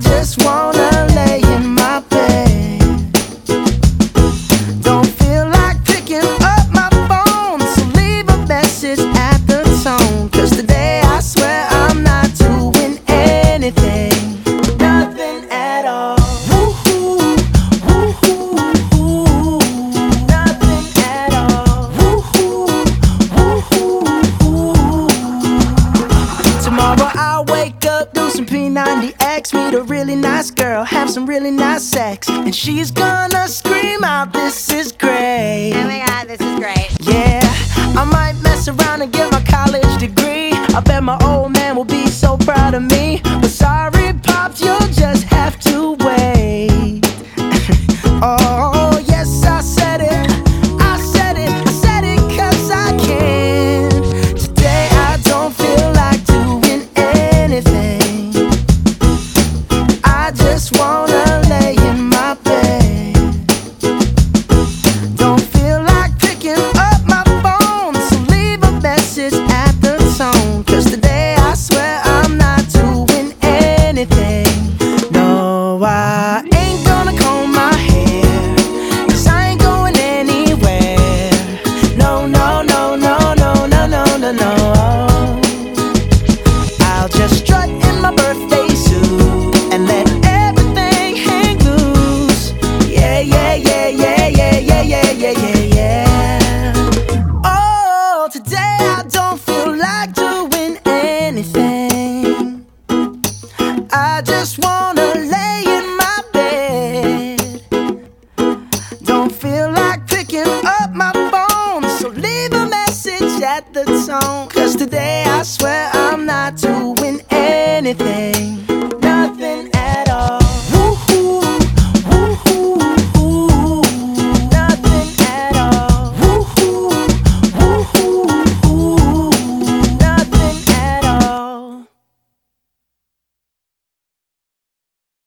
just wanna lay in my bed. Don't feel like picking up my phone, so leave a message at the tone. 'Cause today I swear I'm not doing anything, nothing at all. Woo-hoo, woo-hoo, woo-hoo. Nothing at all. Woo-hoo, woo-hoo, woo-hoo. Tomorrow I'll wake up, do some P90X, meet a really nice girl, have some really nice sex, and she's gonna scream out, "This is great." Oh my god, this is great. Yeah, I might mess around and get my college degree. I bet my old man will be so proud of me. But sorry, Pops, you'll just have to wait. Oh, yes, I said it. I said it. I said it 'cause I can. Today I don't feel like doing anything. I just wanna lay in my bed. Don't feel like picking up my phone, so leave a message at the tone. 'Cause today I swear I'm not doing anything. No, I ain't gonna comb my hair, 'cause I ain't going anywhere. No, no, no, no, no, no, no, no, no. I'll just strut in my birthday suit and let everything hang loose. Yeah, yeah, yeah, yeah, yeah, yeah, yeah, yeah, yeah, yeah. Oh, today I don't feel like doing anything. I just wanna lay in my bed. Don't feel like picking up my phone, so leave a message at the tone. 'Cause today I swear I'm not doing